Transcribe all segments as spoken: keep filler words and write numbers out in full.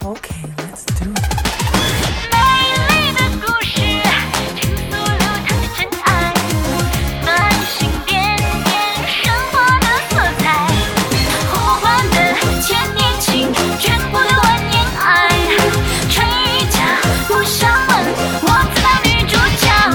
Okay, let's do it. 美丽的故事，倾诉流淌的真爱，暖心点点生活的色彩，呼唤的千年情，眷顾的万年爱，吹假不想问，我自当女主角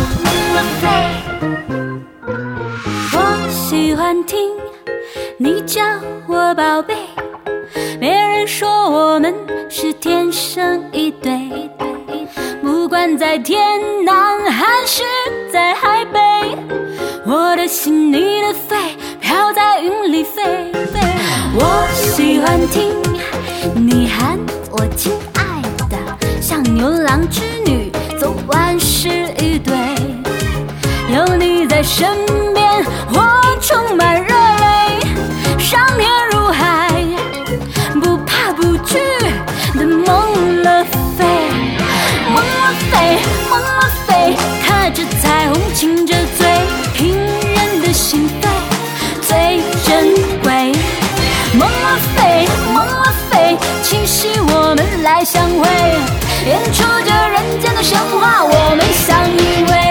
莫非。我喜欢听你叫我宝贝，没人说我们是天生一对，不管在天南还是在海北，我的心你的肺飘在云里飞。我喜欢听你喊我亲爱的，像牛郎织女走万事一对，有你在身边我充满热泪，上天入海不怕不惧的梦了飞，梦了飞，梦了飞，踏着彩虹亲着嘴，平人的心扉最珍贵，梦了飞，梦了飞，七夕我们来相会，演出这人间的神话，我们相依偎。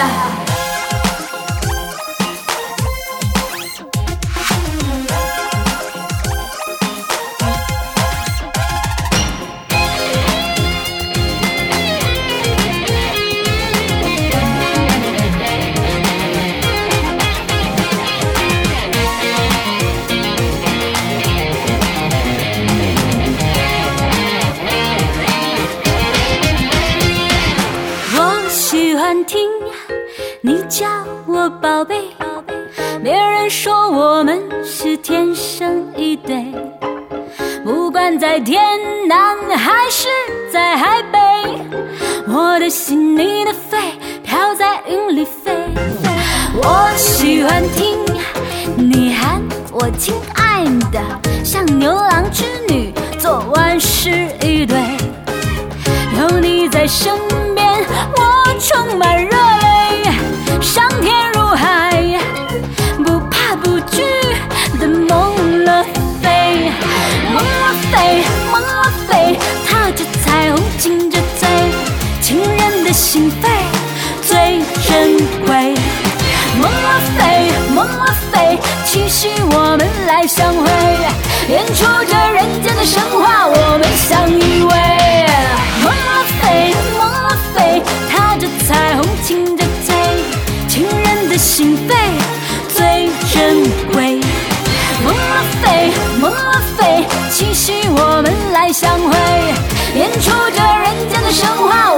听你叫我宝贝，别人说我们是天生一对，不管在天南还是在海北，我的心你的肺飘在云里飞。我喜欢听你喊我亲爱的，像牛郎织女做万事一对，有你在身边我充满热泪，上天入海不怕不惧的梦了飞，梦了飞，梦了飞，踏着彩虹亲着嘴，情人的心扉最珍贵，梦了飞，梦了飞，七夕我们来相会，演出这人间的神话，我们相依偎，梦了飞，梦了飞，踏着彩虹亲着嘴，情人的心扉最珍贵，梦了飞，梦了飞，七夕我们来相会，演出这人间的神话。